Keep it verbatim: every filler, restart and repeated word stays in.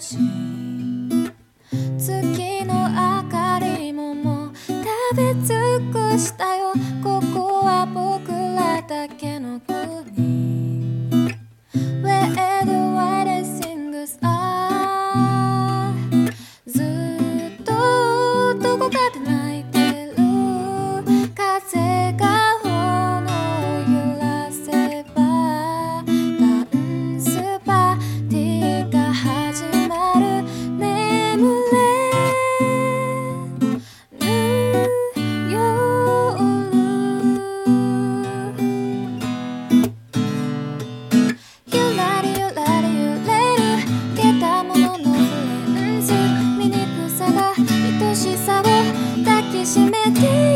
し月の明かりももう食べ尽くしたよ。ここは僕らだけの国 Where the white sings are ずっとどこかで泣いてる風が炎を揺らせばダンスパーティーが始まる。眠れぬ夜ゆらりゆらり揺れる消えたもののフレンズ醜さが愛しさを抱きしめて